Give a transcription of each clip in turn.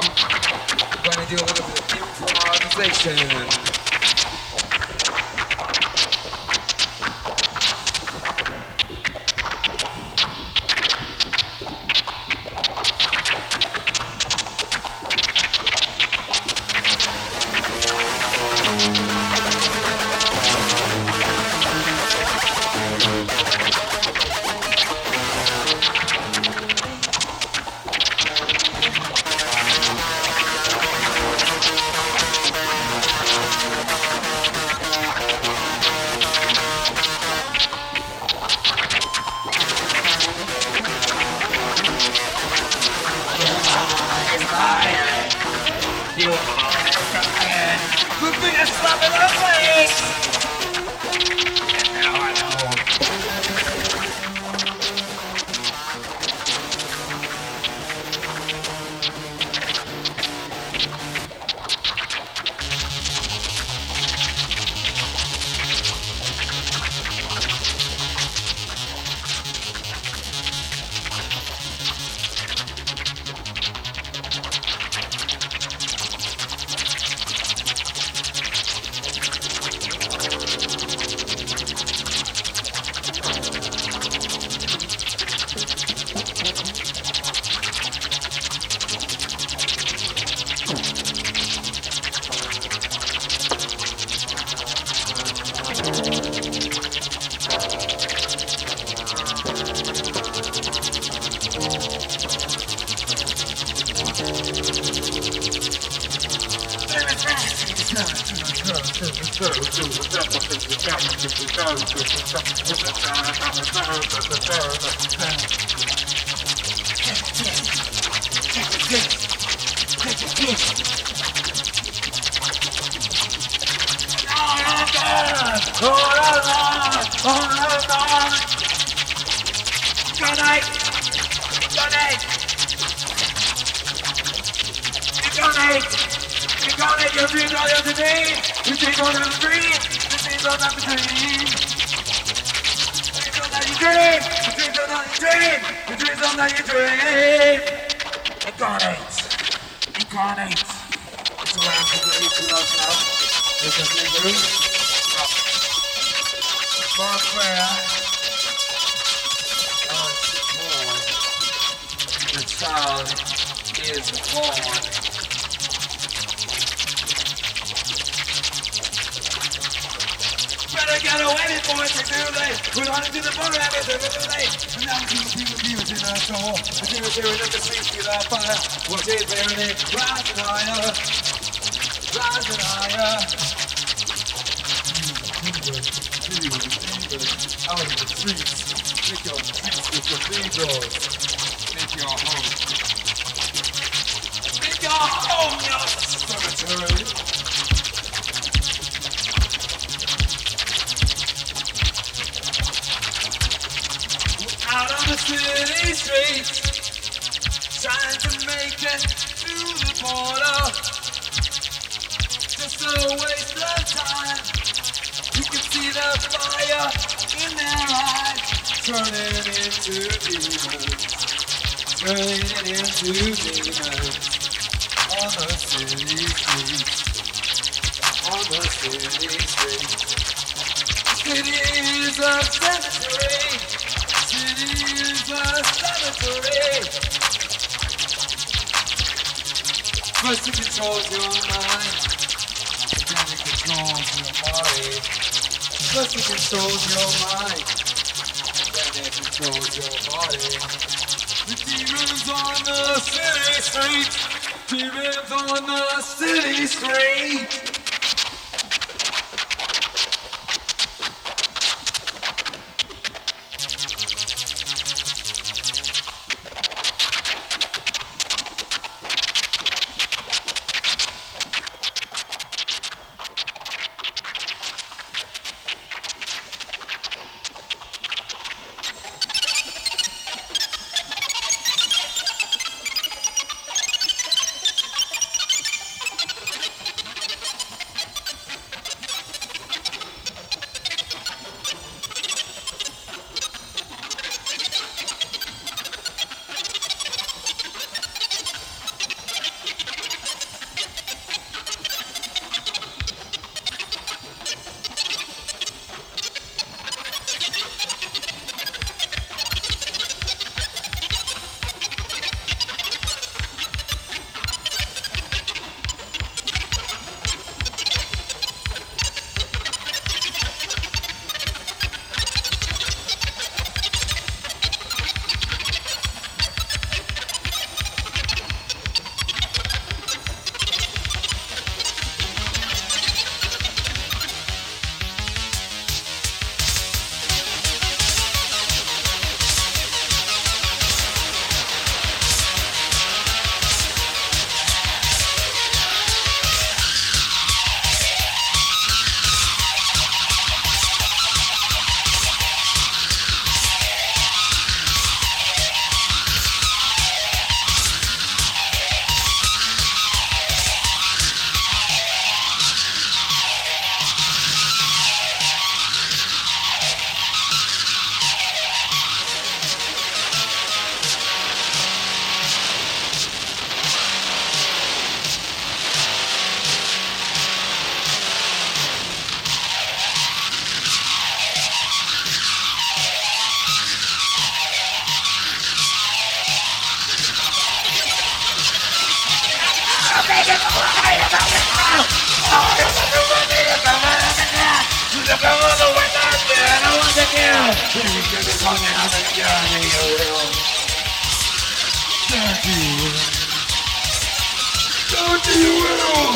We're going to do a little bit of improvisation. First it controls your mind, then it controls your body. First it controls your mind, then it controls your body. The demons on the city street, demons on the city street. You can be coming on the journey, you will. Dirty, you will. Dirty, you will.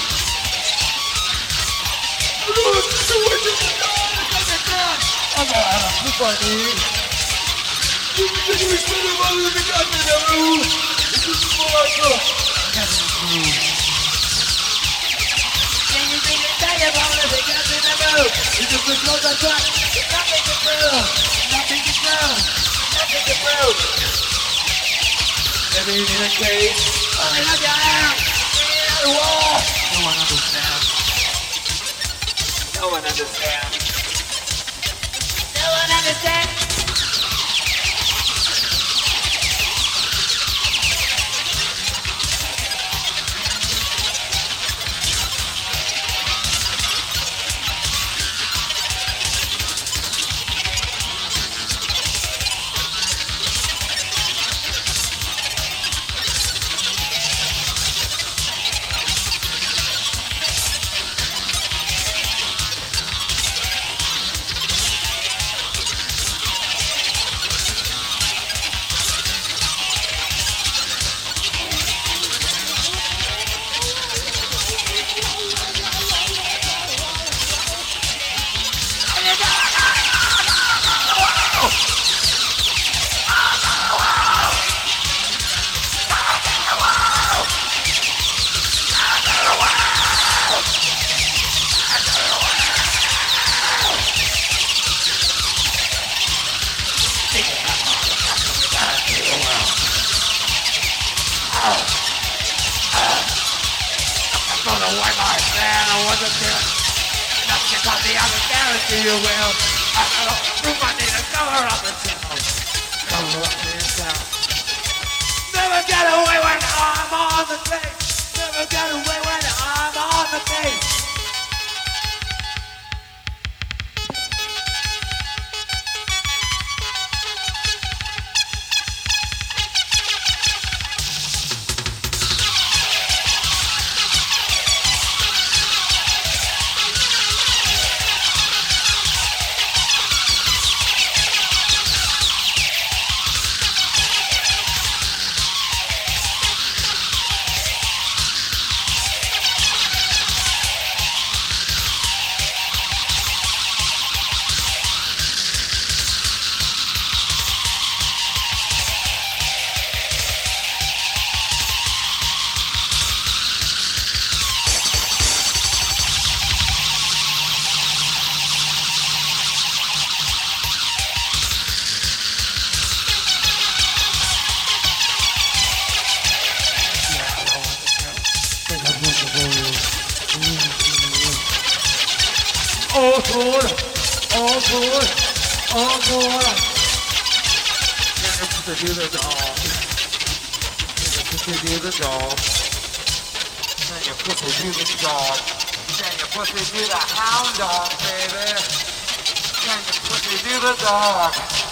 Look, the way to the God, I'm gonna have to find you. You can do it for the mother of the God, you this is for us. Can you bring it down about it? Because in the road, it's just a close on track. Nothing to prove. Nothing to prove. Nothing to prove. Never in a cage. Only have your hair. In the wall. No one understands. No one understands. No one understands. You will. I don't know. I need to cover up the town. Cover up the town. Never get away when I'm on the stage. Never get away when I'm on the stage. Oh God, oh God, oh God. Can you put do the job? Can you do the job? Can you put do the job? Can you put do the hound dog, baby? Can you put do the dog?